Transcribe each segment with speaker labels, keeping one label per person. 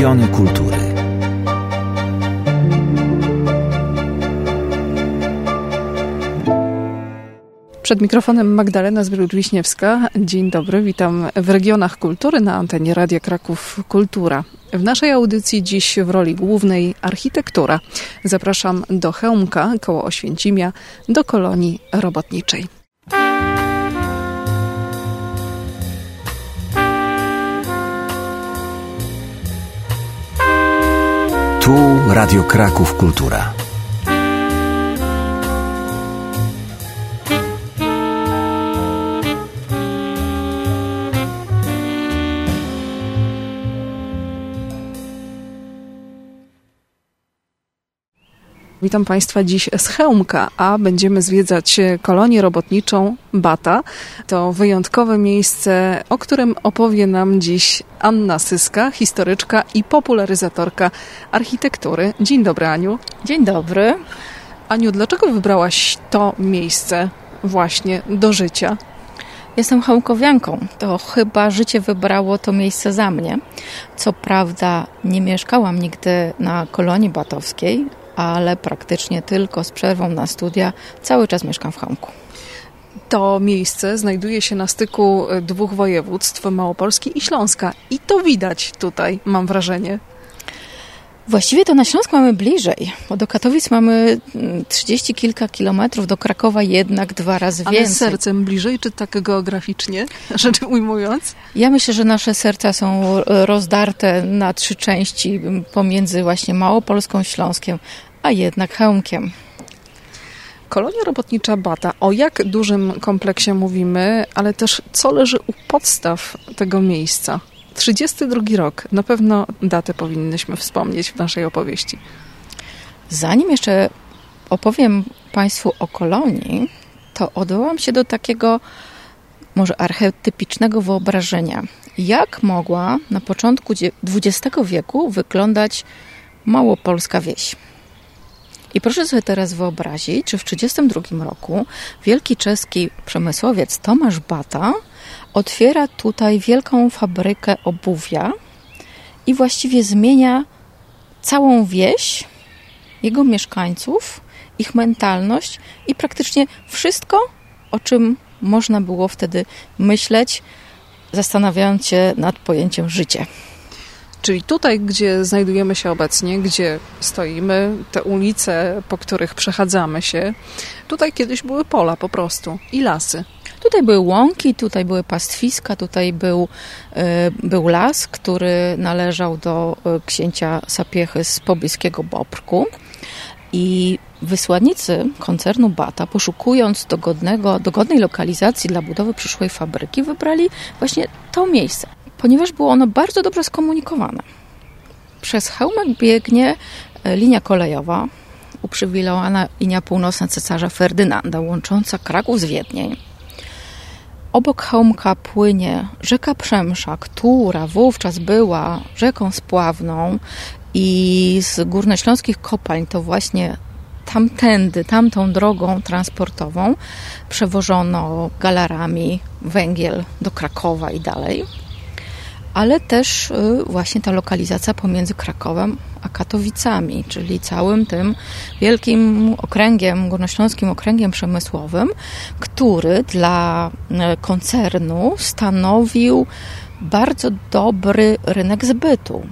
Speaker 1: Regiony kultury.
Speaker 2: Przed mikrofonem Magdalena Zbierut-Wiśniewska. Dzień dobry, witam w Regionach Kultury na antenie Radia Kraków Kultura. W naszej audycji dziś w roli głównej architektura. Zapraszam do Chełmka koło Oświęcimia, do kolonii robotniczej.
Speaker 1: Tu Radio Kraków Kultura.
Speaker 2: Witam Państwa dziś z Chełmka, a będziemy zwiedzać kolonię robotniczą Bata. To wyjątkowe miejsce, o którym opowie nam dziś Anna Syska, historyczka i popularyzatorka architektury. Dzień dobry, Aniu.
Speaker 3: Dzień dobry.
Speaker 2: Aniu, dlaczego wybrałaś to miejsce właśnie do życia?
Speaker 3: Jestem chełmkowianką. To chyba życie wybrało to miejsce za mnie. Co prawda nie mieszkałam nigdy na kolonii batowskiej, ale praktycznie tylko z przerwą na studia cały czas mieszkam w Chełmku.
Speaker 2: To miejsce znajduje się na styku dwóch województw, Małopolski i Śląska. I to widać tutaj, mam wrażenie.
Speaker 3: Właściwie to na Śląsk mamy bliżej, bo do Katowic mamy 30 kilka kilometrów, do Krakowa jednak 2 razy więcej.
Speaker 2: Ale sercem bliżej, czy tak geograficznie, rzecz ujmując?
Speaker 3: Ja myślę, że nasze serca są rozdarte na 3 części pomiędzy właśnie Małopolską, Śląskiem, a jednak Chełmkiem.
Speaker 2: Kolonia robotnicza Bata. O jak dużym kompleksie mówimy, ale też co leży u podstaw tego miejsca? 32 rok. Na pewno datę powinnyśmy wspomnieć w naszej opowieści.
Speaker 3: Zanim jeszcze opowiem Państwu o kolonii, to odwołam się do takiego może archetypicznego wyobrażenia. Jak mogła na początku XX wieku wyglądać małopolska wieś? I proszę sobie teraz wyobrazić, że w 1932 roku wielki czeski przemysłowiec Tomasz Bata otwiera tutaj wielką fabrykę obuwia i właściwie zmienia całą wieś, jego mieszkańców, ich mentalność i praktycznie wszystko, o czym można było wtedy myśleć, zastanawiając się nad pojęciem życie.
Speaker 2: Czyli tutaj, gdzie znajdujemy się obecnie, gdzie stoimy, te ulice, po których przechadzamy się, tutaj kiedyś były pola po prostu i lasy.
Speaker 3: Tutaj były łąki, tutaj były pastwiska, tutaj był las, który należał do księcia Sapiechy z pobliskiego Bobrku. I wysłannicy koncernu Bata, poszukując dogodnej lokalizacji dla budowy przyszłej fabryki, wybrali właśnie to miejsce, ponieważ było ono bardzo dobrze skomunikowane. Przez Chełmek biegnie linia kolejowa, uprzywilejowana linia północna cesarza Ferdynanda, łącząca Kraków z Wiedniem. Obok Chełmka płynie rzeka Przemsza, która wówczas była rzeką spławną i z górnośląskich kopalń to właśnie tamtą drogą transportową przewożono galarami węgiel do Krakowa i dalej. Ale też właśnie ta lokalizacja pomiędzy Krakowem a Katowicami, czyli całym tym wielkim okręgiem, górnośląskim okręgiem przemysłowym, który dla koncernu stanowił bardzo dobry rynek zbytu.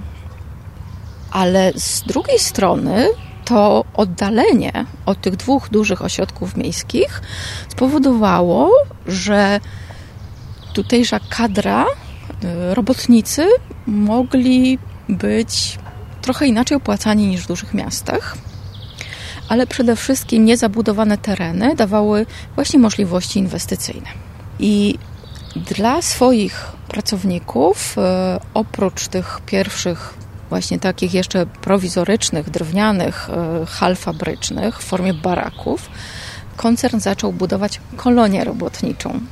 Speaker 3: Ale z drugiej strony to oddalenie od tych 2 dużych ośrodków miejskich spowodowało, że tutejsza kadra, robotnicy mogli być trochę inaczej opłacani niż w dużych miastach, ale przede wszystkim niezabudowane tereny dawały właśnie możliwości inwestycyjne. I dla swoich pracowników, oprócz tych pierwszych właśnie takich jeszcze prowizorycznych, drewnianych hal fabrycznych w formie baraków, koncern zaczął budować kolonię robotniczą.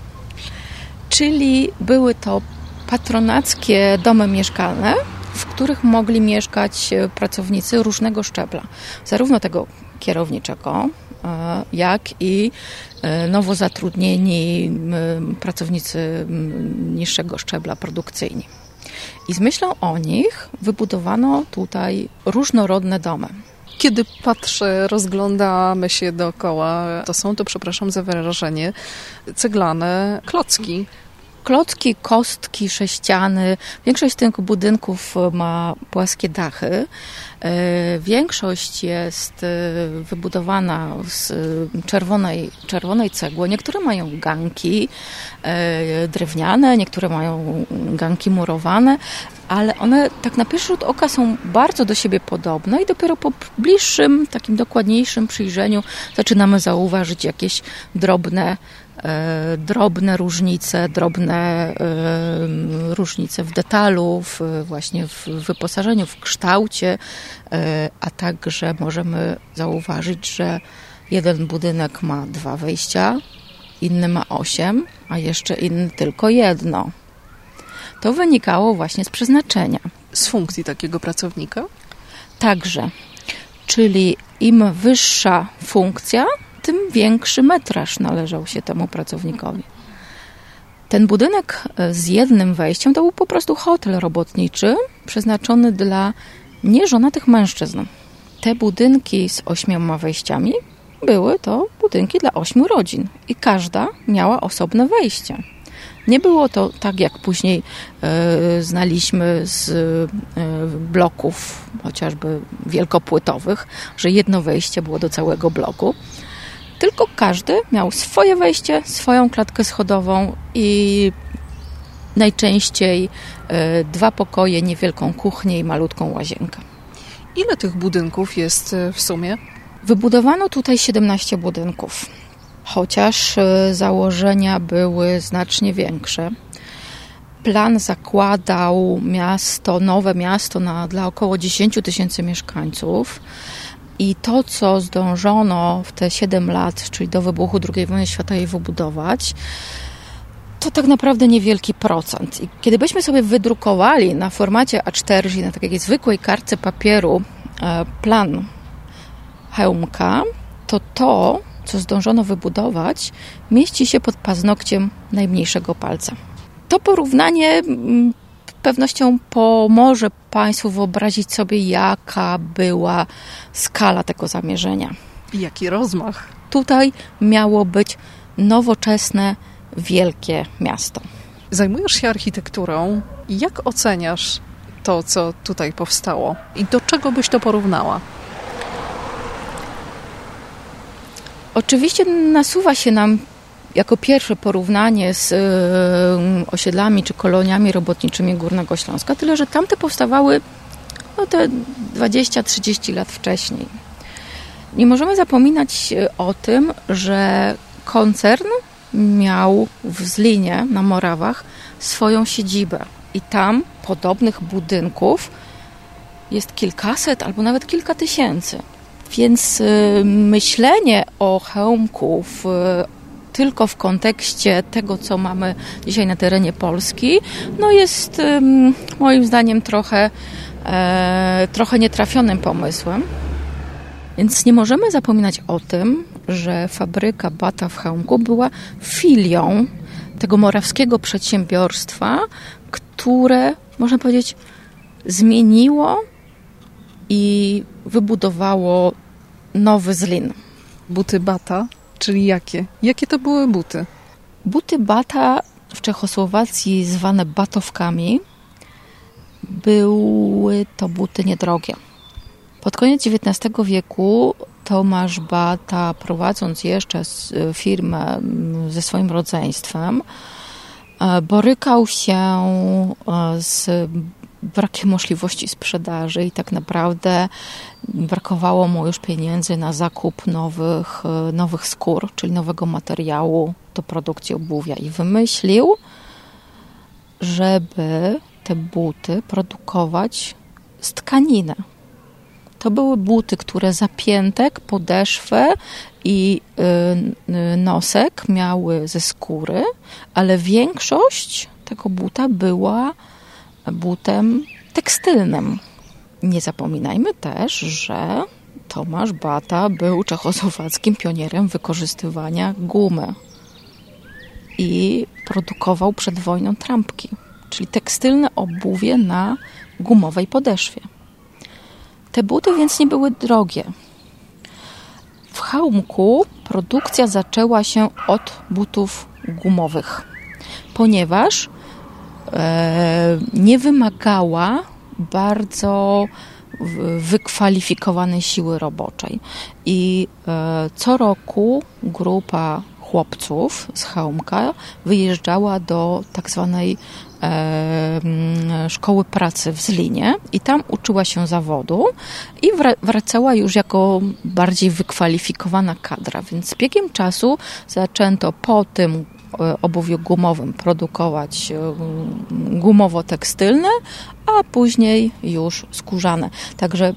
Speaker 3: Czyli były to patronackie domy mieszkalne, w których mogli mieszkać pracownicy różnego szczebla. Zarówno tego kierowniczego, jak i nowo zatrudnieni pracownicy niższego szczebla produkcyjni. I z myślą o nich wybudowano tutaj różnorodne domy.
Speaker 2: Kiedy patrzę, rozglądamy się dookoła, to są to, przepraszam za wyrażenie, ceglane klocki.
Speaker 3: Klocki, kostki, sześciany. Większość z tych budynków ma płaskie dachy. Większość jest wybudowana z czerwonej cegły. Niektóre mają ganki drewniane, niektóre mają ganki murowane, ale one tak na pierwszy rzut oka są bardzo do siebie podobne i dopiero po bliższym, takim dokładniejszym przyjrzeniu zaczynamy zauważyć jakieś drobne różnice, różnice w detalu, właśnie w wyposażeniu, w kształcie, a także możemy zauważyć, że jeden budynek ma 2 wejścia, inny ma 8, a jeszcze inny tylko 1. To wynikało właśnie z przeznaczenia.
Speaker 2: Z funkcji takiego pracownika?
Speaker 3: Także, czyli im wyższa funkcja, tym większy metraż należał się temu pracownikowi. Ten budynek z jednym wejściem to był po prostu hotel robotniczy przeznaczony dla nieżonatych mężczyzn. Te budynki z 8 wejściami były to budynki dla 8 rodzin i każda miała osobne wejście. Nie było to tak, jak później znaliśmy z bloków, chociażby wielkopłytowych, że jedno wejście było do całego bloku. Tylko każdy miał swoje wejście, swoją klatkę schodową i najczęściej 2 pokoje, niewielką kuchnię i malutką łazienkę.
Speaker 2: Ile tych budynków jest w sumie?
Speaker 3: Wybudowano tutaj 17 budynków, chociaż założenia były znacznie większe. Plan zakładał nowe miasto dla około 10 000 mieszkańców. I to, co zdążono w te 7 lat, czyli do wybuchu II wojny światowej wybudować, to tak naprawdę niewielki procent. I kiedy byśmy sobie wydrukowali na formacie A4, czyli na takiej zwykłej kartce papieru, plan Chełmka, to, co zdążono wybudować, mieści się pod paznokciem najmniejszego palca. To porównanie z pewnością pomoże Państwu wyobrazić sobie, jaka była skala tego zamierzenia.
Speaker 2: I jaki rozmach.
Speaker 3: Tutaj miało być nowoczesne, wielkie miasto.
Speaker 2: Zajmujesz się architekturą. Jak oceniasz to, co tutaj powstało? I do czego byś to porównała?
Speaker 3: Oczywiście nasuwa się nam jako pierwsze porównanie z osiedlami czy koloniami robotniczymi Górnego Śląska, tyle że tamte powstawały te 20-30 lat wcześniej. Nie możemy zapominać o tym, że koncern miał w Zlinie na Morawach swoją siedzibę i tam podobnych budynków jest kilkaset albo nawet kilka tysięcy. Więc myślenie o Chełmku tylko w kontekście tego, co mamy dzisiaj na terenie Polski, jest moim zdaniem trochę nietrafionym pomysłem. Więc nie możemy zapominać o tym, że fabryka Bata w Chełmku była filią tego morawskiego przedsiębiorstwa, które, można powiedzieć, zmieniło i wybudowało nowy Zlin.
Speaker 2: Buty Bata, czyli jakie? Jakie to były buty?
Speaker 3: Buty Bata w Czechosłowacji zwane batowkami były to buty niedrogie. Pod koniec XIX wieku Tomasz Bata, prowadząc jeszcze firmę ze swoim rodzeństwem, borykał się z brakiem możliwości sprzedaży i tak naprawdę brakowało mu już pieniędzy na zakup nowych skór, czyli nowego materiału do produkcji obuwia i wymyślił, żeby te buty produkować z tkaniny. To były buty, które zapiętek, podeszwę i nosek miały ze skóry, ale większość tego buta była butem tekstylnym. Nie zapominajmy też, że Tomasz Bata był czechosłowackim pionierem wykorzystywania gumy i produkował przed wojną trampki. czyli tekstylne obuwie na gumowej podeszwie. Te buty więc nie były drogie. W Chełmku produkcja zaczęła się od butów gumowych, ponieważ nie wymagała bardzo wykwalifikowanej siły roboczej. I co roku grupa chłopców z Chełmka wyjeżdżała do tak zwanej szkoły pracy w Zlinie i tam uczyła się zawodu i wracała już jako bardziej wykwalifikowana kadra. Więc z biegiem czasu zaczęto po tym obuwiu gumowym produkować gumowo-tekstylne, a później już skórzane. Także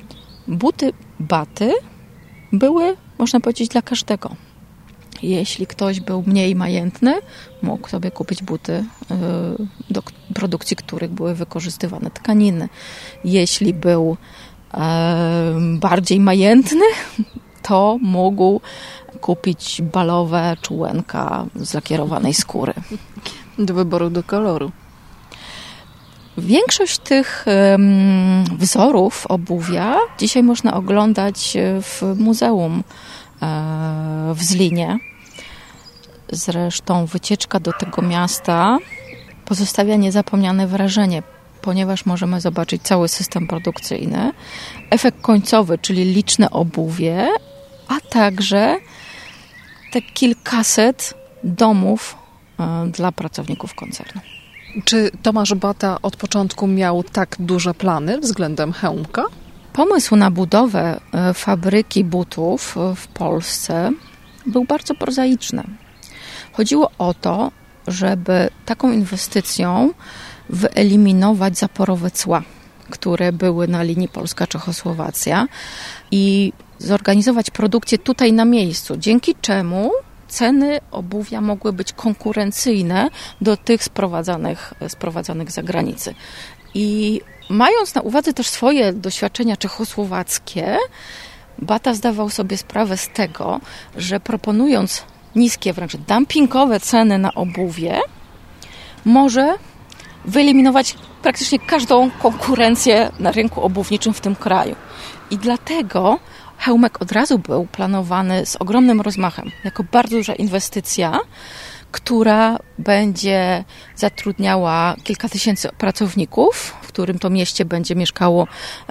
Speaker 3: baty były, można powiedzieć, dla każdego. Jeśli ktoś był mniej majętny, mógł sobie kupić buty, do produkcji których były wykorzystywane tkaniny. Jeśli był bardziej majętny, to mógł kupić balowe czułenka z lakierowanej skóry.
Speaker 2: Do wyboru, do koloru.
Speaker 3: Większość tych wzorów obuwia dzisiaj można oglądać w muzeum w Zlinie. Zresztą wycieczka do tego miasta pozostawia niezapomniane wrażenie, ponieważ możemy zobaczyć cały system produkcyjny, efekt końcowy, czyli liczne obuwie, a także te kilkaset domów dla pracowników koncernu.
Speaker 2: Czy Tomasz Bata od początku miał tak duże plany względem Chełmka?
Speaker 3: Pomysł na budowę fabryki butów w Polsce był bardzo prozaiczny. Chodziło o to, żeby taką inwestycją wyeliminować zaporowe cła, które były na linii Polska-Czechosłowacja i zorganizować produkcję tutaj na miejscu, dzięki czemu ceny obuwia mogły być konkurencyjne do tych sprowadzanych z zagranicy. I mając na uwadze też swoje doświadczenia czechosłowackie, Bata zdawał sobie sprawę z tego, że proponując niskie, wręcz dumpingowe ceny na obuwie, może wyeliminować praktycznie każdą konkurencję na rynku obuwniczym w tym kraju. I dlatego Chełmek od razu był planowany z ogromnym rozmachem, jako bardzo duża inwestycja, która będzie zatrudniała kilka tysięcy pracowników, w którym to mieście będzie mieszkało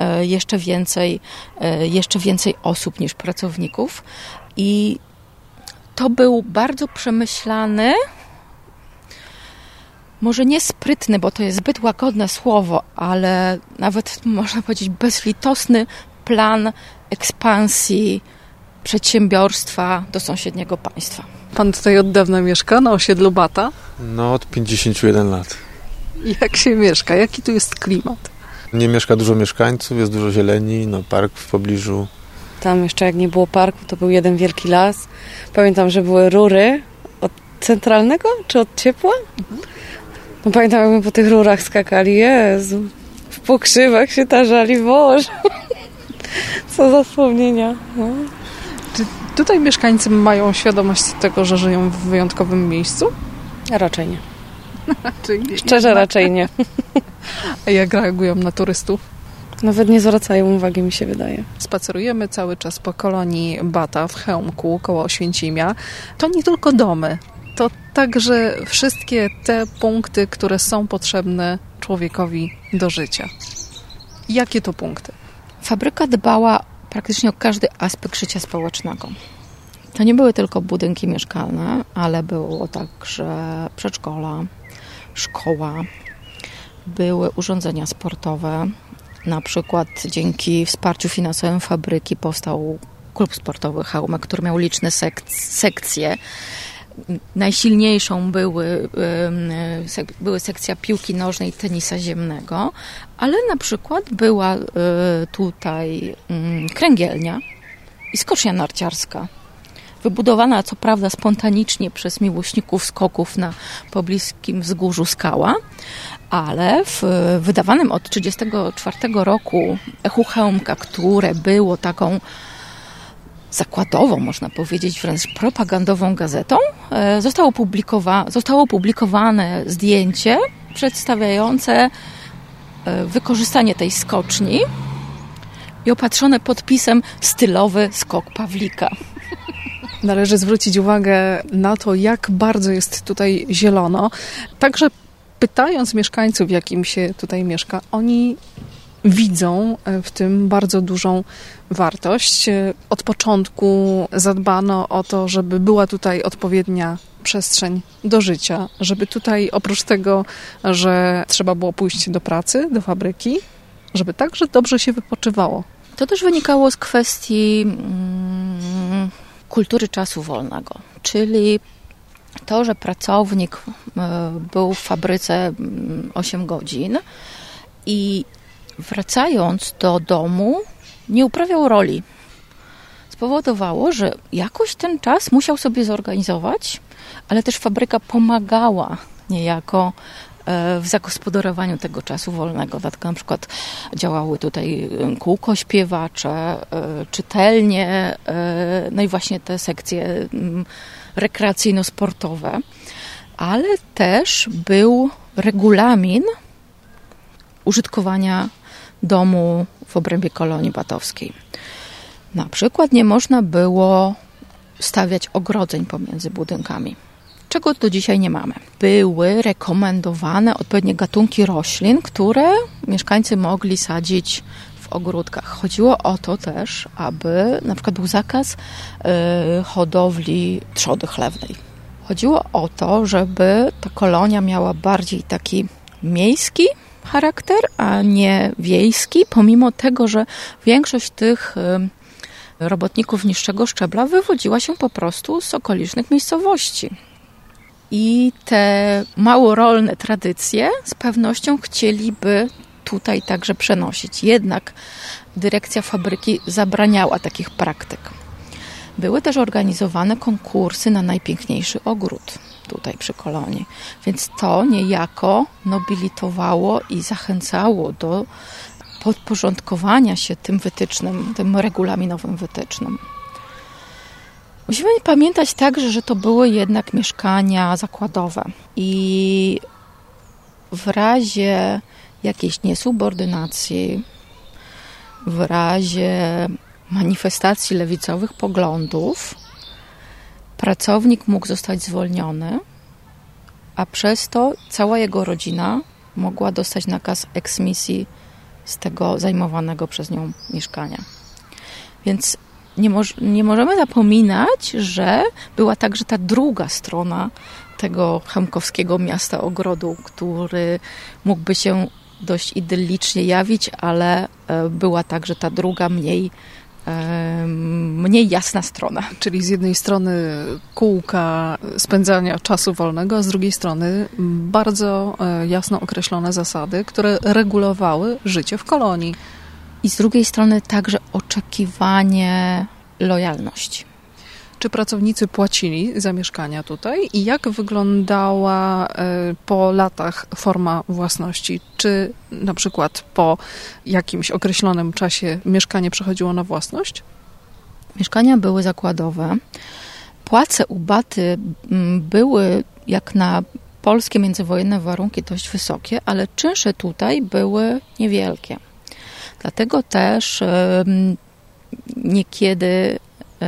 Speaker 3: jeszcze więcej osób niż pracowników. I to był bardzo przemyślany, może nie sprytny, bo to jest zbyt łagodne słowo, ale nawet można powiedzieć bezlitosny plan ekspansji przedsiębiorstwa do sąsiedniego państwa.
Speaker 2: Pan tutaj od dawna mieszka na osiedlu Bata?
Speaker 4: No, od 51 lat.
Speaker 2: Jak się mieszka? Jaki tu jest klimat?
Speaker 4: Nie mieszka dużo mieszkańców, jest dużo zieleni, no park w pobliżu.
Speaker 5: Tam jeszcze jak nie było parku, to był jeden wielki las. Pamiętam, że były rury od centralnego, czy od ciepła? No pamiętam, jak my po tych rurach skakali. Jezu, w pokrzywach się tarzali, Boże. Co za wspomnienia. No.
Speaker 2: Czy tutaj mieszkańcy mają świadomość tego, że żyją w wyjątkowym miejscu?
Speaker 5: Raczej nie.
Speaker 2: Czyli
Speaker 5: Szczerze raczej nie.
Speaker 2: A jak reagują na turystów?
Speaker 5: Nawet nie zwracają uwagi, mi się wydaje.
Speaker 2: Spacerujemy cały czas po kolonii Bata w Chełmku koło Oświęcimia. To nie tylko domy, to także wszystkie te punkty, które są potrzebne człowiekowi do życia. Jakie to punkty?
Speaker 3: Fabryka dbała praktycznie o każdy aspekt życia społecznego. To nie były tylko budynki mieszkalne, ale było także przedszkola, szkoła, były urządzenia sportowe. Na przykład dzięki wsparciu finansowemu fabryki powstał klub sportowy Chełmek, który miał liczne sekcje. Najsilniejszą były sekcja piłki nożnej i tenisa ziemnego, ale na przykład była tutaj kręgielnia i skocznia narciarska. Wybudowana co prawda spontanicznie przez miłośników skoków na pobliskim wzgórzu Skała, ale w wydawanym od 1934 roku Echu Chełmka, które było taką zakładową, można powiedzieć, wręcz propagandową gazetą, zostało opublikowane zdjęcie przedstawiające wykorzystanie tej skoczni i opatrzone podpisem stylowy skok Pawlika.
Speaker 2: Należy zwrócić uwagę na to, jak bardzo jest tutaj zielono. Także pytając mieszkańców, jakim się tutaj mieszka, oni widzą w tym bardzo dużą wartość. Od początku zadbano o to, żeby była tutaj odpowiednia przestrzeń do życia, żeby tutaj oprócz tego, że trzeba było pójść do pracy, do fabryki, żeby także dobrze się wypoczywało.
Speaker 3: To też wynikało z kwestii kultury czasu wolnego, czyli to, że pracownik był w fabryce 8 godzin i wracając do domu nie uprawiał roli. Spowodowało, że jakoś ten czas musiał sobie zorganizować, ale też fabryka pomagała niejako w zagospodarowaniu tego czasu wolnego. Dlatego na przykład działały tutaj kółko śpiewacze, czytelnie, no i właśnie te sekcje rekreacyjno-sportowe, ale też był regulamin użytkowania domu w obrębie kolonii batowskiej. Na przykład nie można było stawiać ogrodzeń pomiędzy budynkami, czego do dzisiaj nie mamy. Były rekomendowane odpowiednie gatunki roślin, które mieszkańcy mogli sadzić w ogródkach. Chodziło o to też, aby na przykład był zakaz hodowli trzody chlewnej. Chodziło o to, żeby ta kolonia miała bardziej taki miejski charakter, a nie wiejski, pomimo tego, że większość tych robotników niższego szczebla wywodziła się po prostu z okolicznych miejscowości. I te mało rolne tradycje z pewnością chcieliby tutaj także przenosić. Jednak dyrekcja fabryki zabraniała takich praktyk. Były też organizowane konkursy na najpiękniejszy ogród tutaj przy kolonii. Więc to niejako nobilitowało i zachęcało do podporządkowania się tym wytycznym, tym regulaminowym wytycznym. Musimy pamiętać także, że to były jednak mieszkania zakładowe i w razie jakiejś niesubordynacji, w razie manifestacji lewicowych poglądów, pracownik mógł zostać zwolniony, a przez to cała jego rodzina mogła dostać nakaz eksmisji z tego zajmowanego przez nią mieszkania. Więc nie możemy zapominać, że była także ta druga strona tego chełmkowskiego miasta ogrodu, który mógłby się dość idyllicznie jawić, ale była także ta druga, mniej jasna strona.
Speaker 2: Czyli z jednej strony kółka spędzania czasu wolnego, a z drugiej strony bardzo jasno określone zasady, które regulowały życie w kolonii.
Speaker 3: I z drugiej strony także oczekiwanie lojalności.
Speaker 2: Czy pracownicy płacili za mieszkania tutaj i jak wyglądała po latach forma własności? Czy na przykład po jakimś określonym czasie mieszkanie przechodziło na własność?
Speaker 3: Mieszkania były zakładowe. Płace u Baty były jak na polskie międzywojenne warunki dość wysokie, ale czynsze tutaj były niewielkie. Dlatego też niekiedy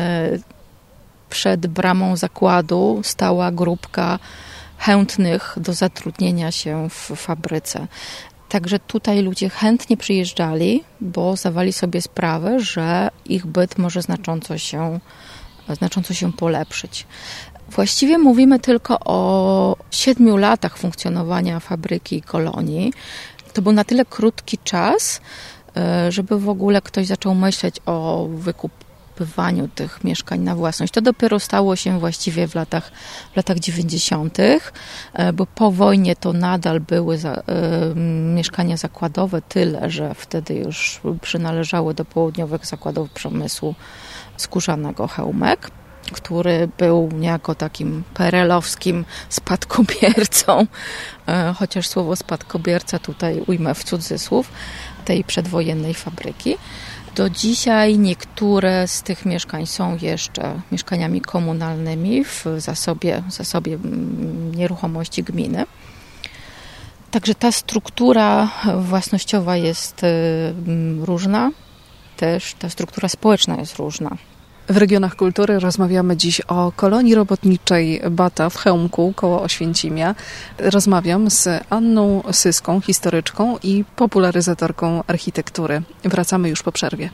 Speaker 3: przed bramą zakładu stała grupka chętnych do zatrudnienia się w fabryce. Także tutaj ludzie chętnie przyjeżdżali, bo zdawali sobie sprawę, że ich byt może znacząco się polepszyć. Właściwie mówimy tylko o 7 latach funkcjonowania fabryki i kolonii. To był na tyle krótki czas, żeby w ogóle ktoś zaczął myśleć o wykupywaniu tych mieszkań na własność. To dopiero stało się właściwie w latach 90., bo po wojnie to nadal były mieszkania zakładowe, tyle, że wtedy już przynależały do południowych zakładów przemysłu skórzanego Chełmek, który był niejako takim perelowskim spadkobiercą, chociaż słowo spadkobierca tutaj ujmę w cudzysłów, tej przedwojennej fabryki. Do dzisiaj niektóre z tych mieszkań są jeszcze mieszkaniami komunalnymi w zasobie nieruchomości gminy. Także ta struktura własnościowa jest różna, też ta struktura społeczna jest różna.
Speaker 2: W regionach kultury rozmawiamy dziś o kolonii robotniczej Bata w Chełmku koło Oświęcimia. Rozmawiam z Anną Syską, historyczką i popularyzatorką architektury. Wracamy już po przerwie.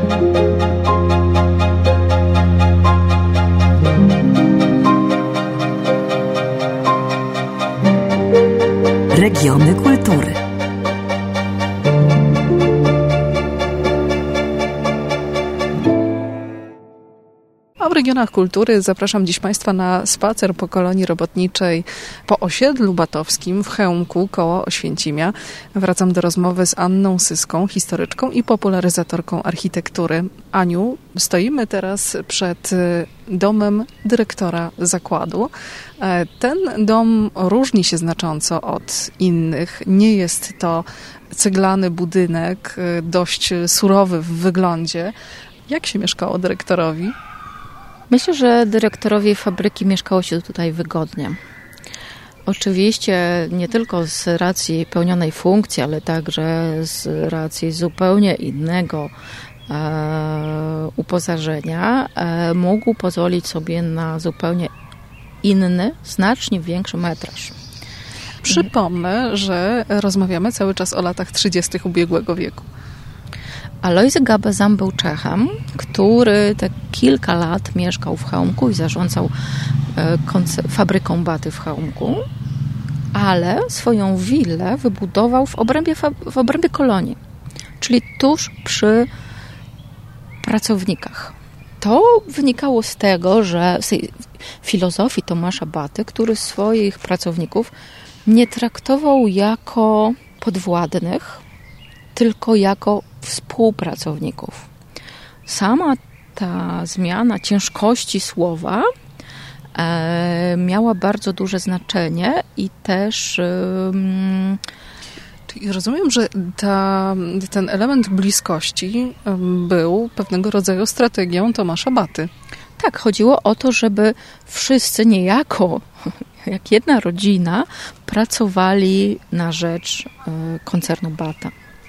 Speaker 1: Regiony kultury.
Speaker 2: A w regionach kultury zapraszam dziś Państwa na spacer po kolonii robotniczej po osiedlu batowskim w Chełmku koło Oświęcimia. Wracam do rozmowy z Anną Syską, historyczką i popularyzatorką architektury. Aniu, stoimy teraz przed domem dyrektora zakładu. Ten dom różni się znacząco od innych. Nie jest to ceglany budynek, dość surowy w wyglądzie. Jak się mieszkało dyrektorowi?
Speaker 3: Myślę, że dyrektorowi fabryki mieszkało się tutaj wygodnie. Oczywiście nie tylko z racji pełnionej funkcji, ale także z racji zupełnie innego uposażenia mógł pozwolić sobie na zupełnie inny, znacznie większy metraż.
Speaker 2: Przypomnę, że rozmawiamy cały czas o latach 30. ubiegłego wieku.
Speaker 3: Alojzy Gabezam był Czechem, który te kilka lat mieszkał w Chełmku i zarządzał fabryką Baty w Chełmku, ale swoją willę wybudował w obrębie kolonii, czyli tuż przy pracownikach. To wynikało z tego, że z filozofii Tomasza Baty, który swoich pracowników nie traktował jako podwładnych, tylko jako współpracowników. Sama ta zmiana ciężkości słowa miała bardzo duże znaczenie i też...
Speaker 2: Czyli rozumiem, że ten element bliskości był pewnego rodzaju strategią Tomasza Baty.
Speaker 3: Tak, chodziło o to, żeby wszyscy niejako, jak jedna rodzina, pracowali na rzecz koncernu Bata.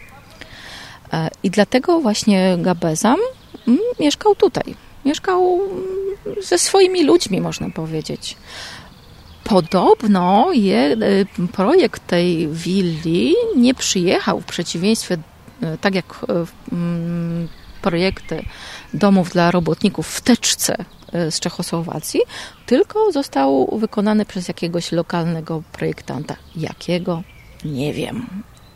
Speaker 3: I dlatego właśnie Gabezam mieszkał tutaj. Mieszkał ze swoimi ludźmi, można powiedzieć. Podobno projekt tej willi nie przyjechał w przeciwieństwie, tak jak projekty domów dla robotników w teczce z Czechosłowacji, tylko został wykonany przez jakiegoś lokalnego projektanta. Jakiego? Nie wiem.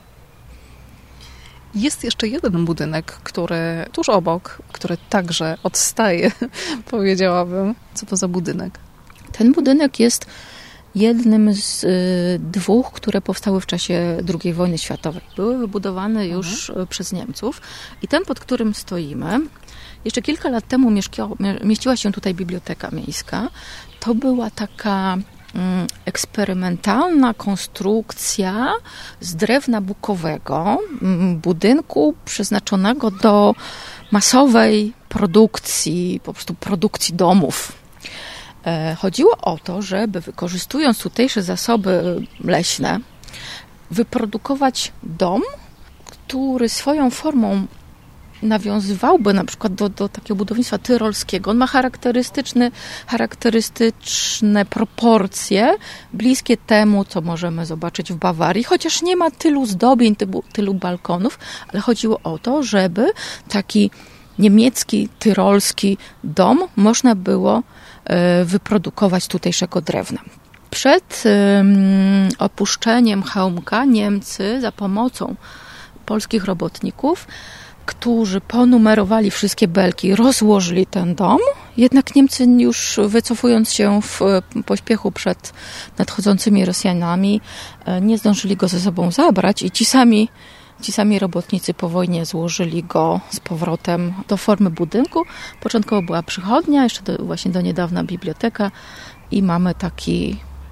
Speaker 2: Jest jeszcze jeden budynek, który tuż obok, który także odstaje, powiedziałabym. Co to za budynek?
Speaker 3: Ten budynek jest jednym z dwóch, które powstały w czasie II wojny światowej. Były wybudowane już przez Niemców i ten, pod którym stoimy, jeszcze kilka lat temu mieściła się tutaj biblioteka miejska. To była taka eksperymentalna konstrukcja z drewna bukowego, budynku przeznaczonego do masowej produkcji, po prostu produkcji domów. Chodziło o to, żeby wykorzystując tutejsze zasoby leśne, wyprodukować dom, który swoją formą nawiązywałby na przykład do takiego budownictwa tyrolskiego. On ma charakterystyczne proporcje, bliskie temu, co możemy zobaczyć w Bawarii, chociaż nie ma tylu zdobień, tylu balkonów, ale chodziło o to, żeby taki niemiecki, tyrolski dom można było wyprodukować z tutejszego drewna. Przed opuszczeniem Chełmka Niemcy za pomocą polskich robotników, którzy ponumerowali wszystkie belki, rozłożyli ten dom. Jednak Niemcy już wycofując się w pośpiechu przed nadchodzącymi Rosjanami, nie zdążyli go ze sobą zabrać i ci sami robotnicy po wojnie złożyli go z powrotem do formy budynku. Początkowo była przychodnia, jeszcze właśnie do niedawna biblioteka i mamy taki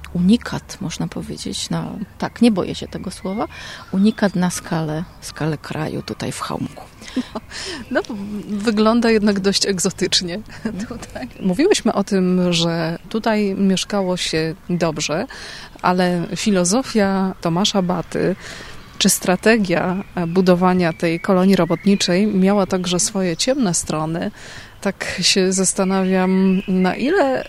Speaker 3: unikat, można powiedzieć. Tak, nie boję się tego słowa. Unikat na skalę kraju tutaj w Chełmku.
Speaker 2: No, wygląda jednak dość egzotycznie tutaj. Mówiłyśmy o tym, że tutaj mieszkało się dobrze, ale filozofia Tomasza Baty czy strategia budowania tej kolonii robotniczej miała także swoje ciemne strony. Tak się zastanawiam, na ile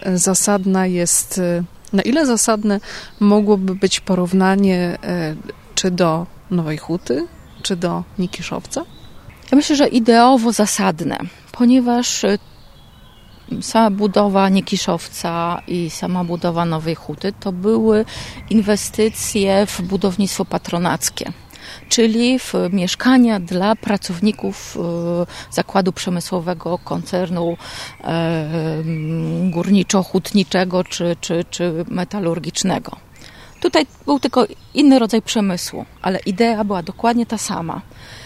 Speaker 2: zasadne mogłoby być porównanie czy do Nowej Huty, czy do Nikiszowca?
Speaker 3: Ja myślę, że ideowo zasadne, ponieważ sama budowa Nikiszowca i sama budowa Nowej Huty to były inwestycje w budownictwo patronackie, czyli w mieszkania dla pracowników zakładu przemysłowego, koncernu górniczo-hutniczego czy metalurgicznego. Tutaj był tylko inny rodzaj przemysłu, ale idea była dokładnie ta sama.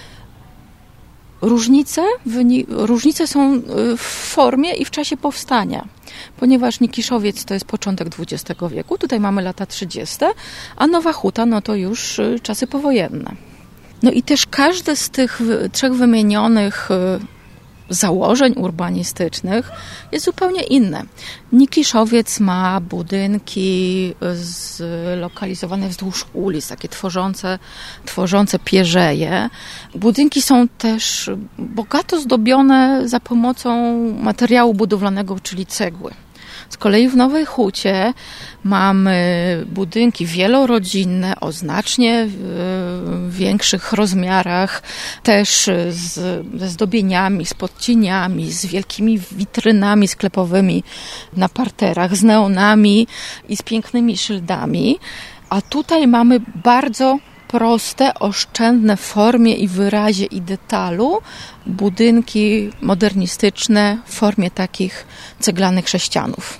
Speaker 3: Różnice są w formie i w czasie powstania, ponieważ Nikiszowiec to jest początek XX wieku, tutaj mamy lata 30, a Nowa Huta no to już czasy powojenne. No i też każde z tych trzech wymienionych założeń urbanistycznych jest zupełnie inne. Nikiszowiec ma budynki zlokalizowane wzdłuż ulic, takie tworzące pierzeje. Budynki są też bogato zdobione za pomocą materiału budowlanego, czyli cegły. Z kolei w Nowej Hucie mamy budynki wielorodzinne o znacznie większych rozmiarach, też ze zdobieniami, z podcieniami, z wielkimi witrynami sklepowymi na parterach, z neonami i z pięknymi szyldami. A tutaj mamy bardzo proste, oszczędne w formie i wyrazie i detalu budynki modernistyczne w formie takich ceglanych sześcianów.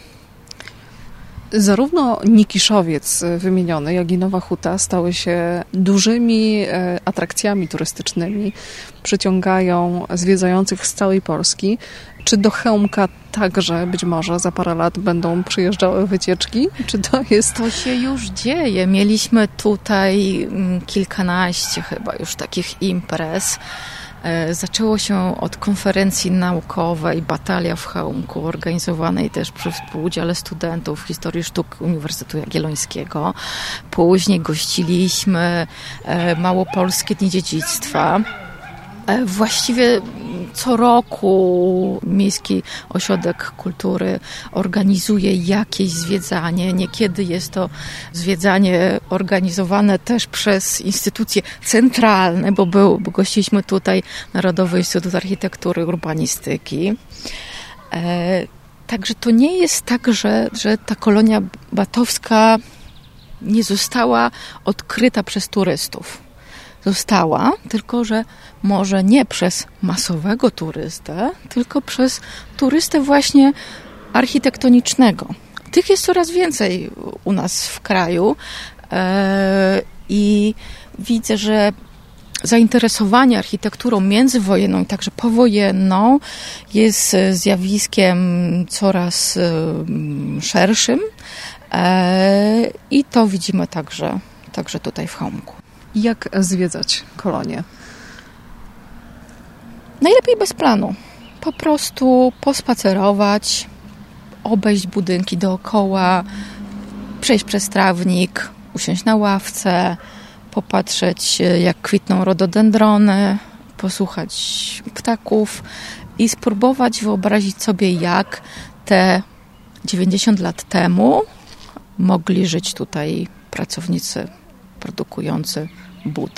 Speaker 2: Zarówno Nikiszowiec wymieniony, jak i Nowa Huta stały się dużymi atrakcjami turystycznymi, przyciągają zwiedzających z całej Polski. Czy do Chełmka także być może za parę lat będą przyjeżdżały wycieczki? Czy to jest...
Speaker 3: To się już dzieje. Mieliśmy tutaj kilkanaście chyba już takich imprez. Zaczęło się od konferencji naukowej Batalia w Chełmku, organizowanej też przy współudziale studentów historii sztuk Uniwersytetu Jagiellońskiego. Później gościliśmy Małopolskie Dni Dziedzictwa. Właściwie co roku Miejski Ośrodek Kultury organizuje jakieś zwiedzanie. Niekiedy jest to zwiedzanie organizowane też przez instytucje centralne, bo gościliśmy tutaj Narodowy Instytut Architektury i Urbanistyki. Także to nie jest tak, że ta kolonia batowska nie została odkryta przez turystów. Została, tylko że może nie przez masowego turystę, tylko przez turystę właśnie architektonicznego. Tych jest coraz więcej u nas w kraju i widzę, że zainteresowanie architekturą międzywojenną i także powojenną jest zjawiskiem coraz szerszym i to widzimy także tutaj w Chełmku.
Speaker 2: Jak zwiedzać kolonię?
Speaker 3: Najlepiej bez planu. Po prostu pospacerować, obejść budynki dookoła, przejść przez trawnik, usiąść na ławce, popatrzeć jak kwitną rododendrony, posłuchać ptaków i spróbować wyobrazić sobie, jak te 90 lat temu mogli żyć tutaj pracownicy produkujący buty.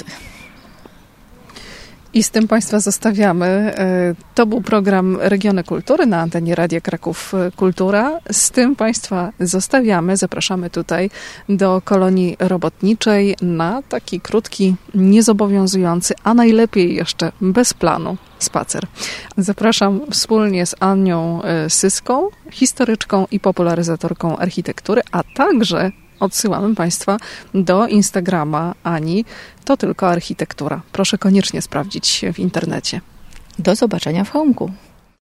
Speaker 2: I z tym Państwa zostawiamy. To był program Regiony Kultury na antenie Radia Kraków Kultura. Z tym Państwa zostawiamy. Zapraszamy tutaj do kolonii robotniczej na taki krótki, niezobowiązujący, a najlepiej jeszcze bez planu spacer. Zapraszam wspólnie z Anią Syską, historyczką i popularyzatorką architektury, a także odsyłamy Państwa do Instagrama Ani. To tylko architektura. Proszę koniecznie sprawdzić w internecie.
Speaker 3: Do zobaczenia w Chełmku.